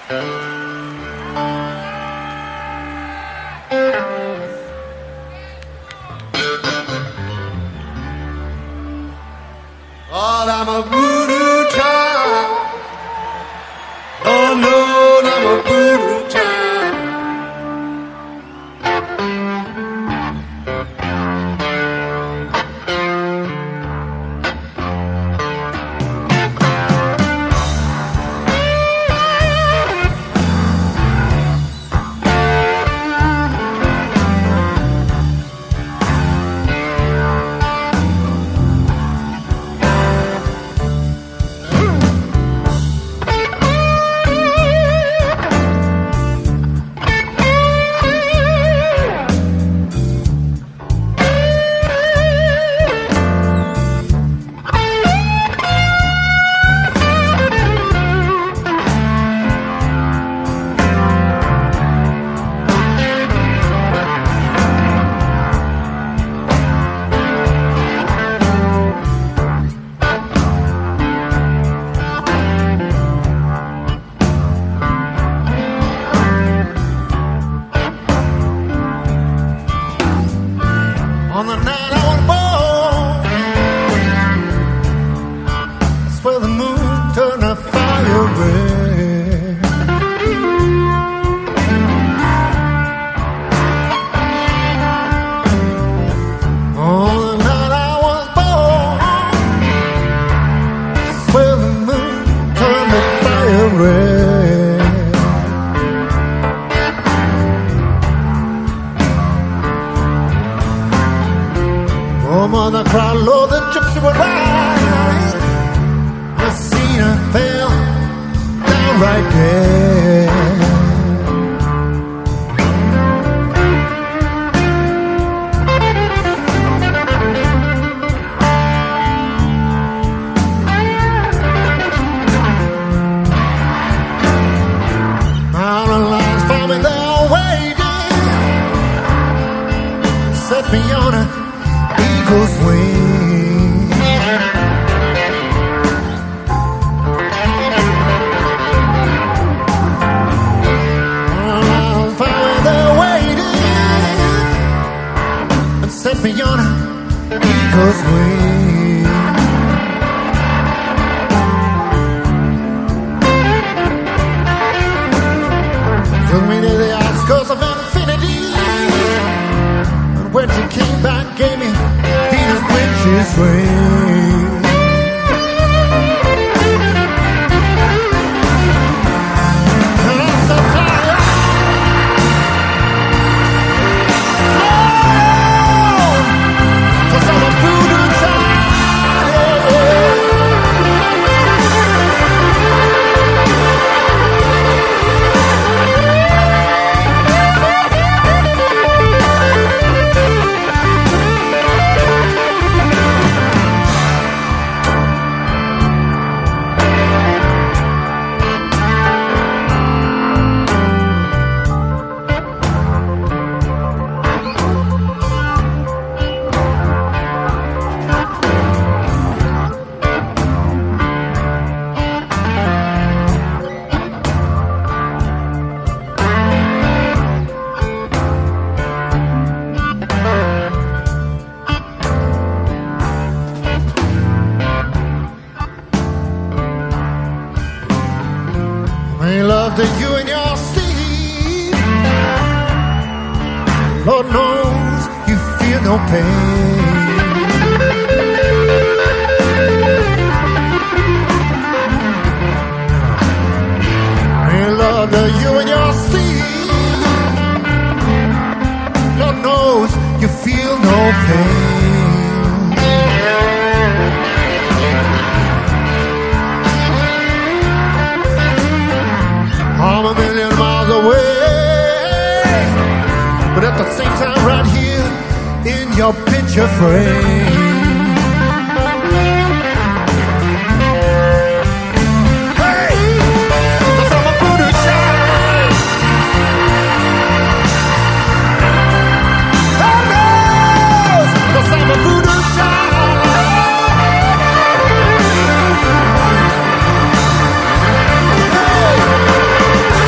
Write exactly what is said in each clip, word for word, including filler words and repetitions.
Lord, I'm a voodoo child. Oh, Lord, I'm a voodoo child. On the night I was born, that's where the moon turned the fire red. On the night I was born, that's where the moon turned the fire red. Oh, mother cried, Lord, the gypsy would ride. The cedar fell down right there. Mountain lions found me there waiting, set me on a eagle's wing. I'll find there waiting and set me on an eagle's wing. Took me to the outskirts of infinity, and when she came back, gave me Venus ring. And I'm so fly. Oh, 'cause I'm a voodoo made love to you in your sleep. Lord knows you feel no pain. Made love to you in your sleep. Lord knows you feel no pain. I'm a million miles away, but at the same time right here in your picture frame. Hey, 'cause I'm a voodoo child. God knows, 'cause I'm a voodoo child. Hey.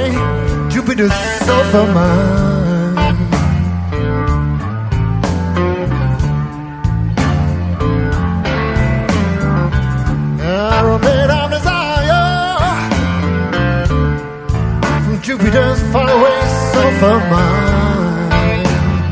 me Jupiter's sulfur mine. Arrow made of desire from Jupiter's faraway sulfur mine.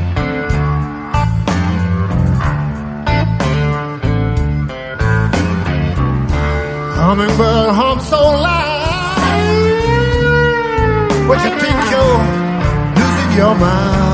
Hummingbird hum so loud, what you think you're losing your mind?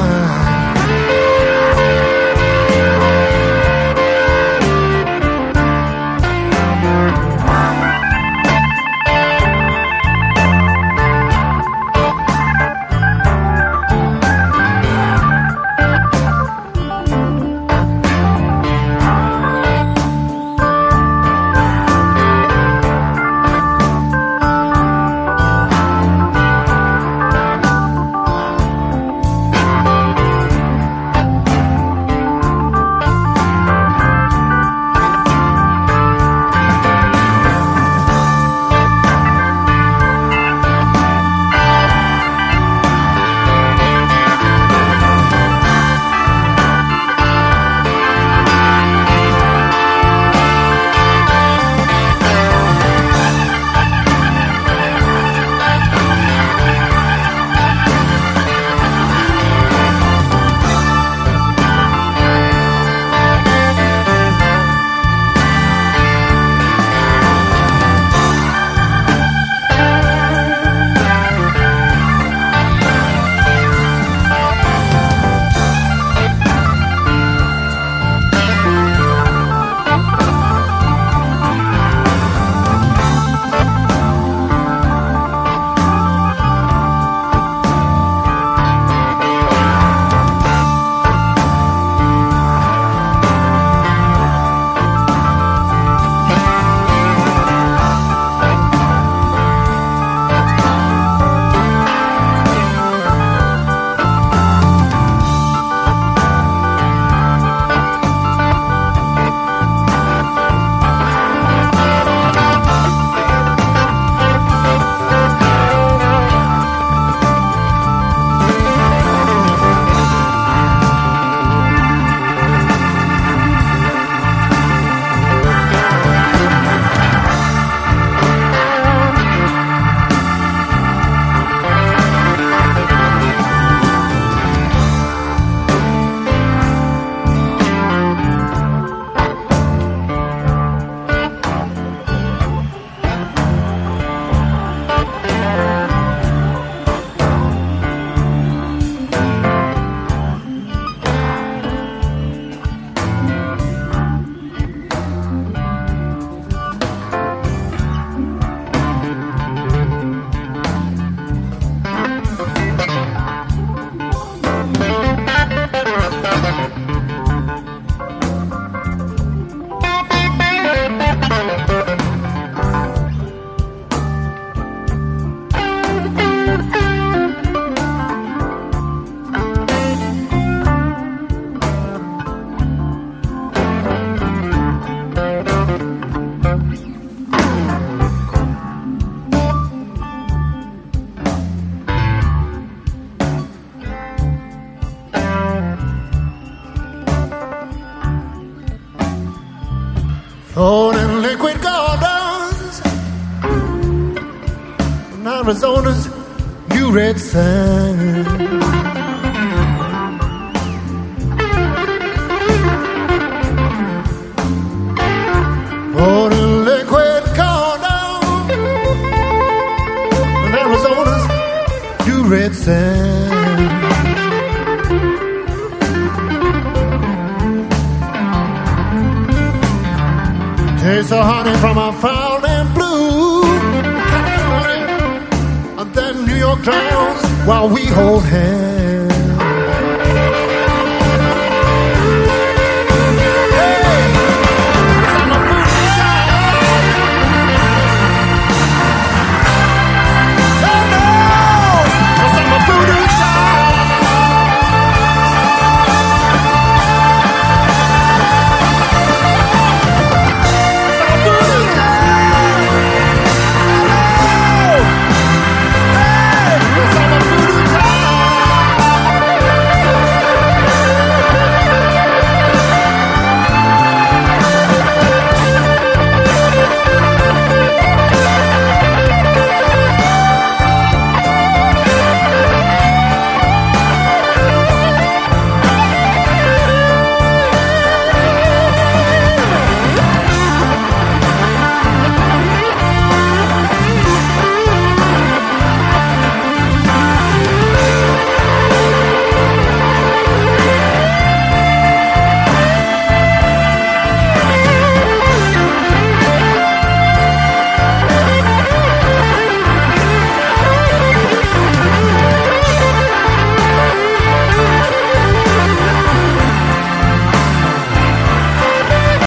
Flown in liquid gardens in Arizona's new red sand. Flown in liquid gardens in Arizona's new red sand. Taste the honey from a fountain blue, and then New York drowns while we hold hands.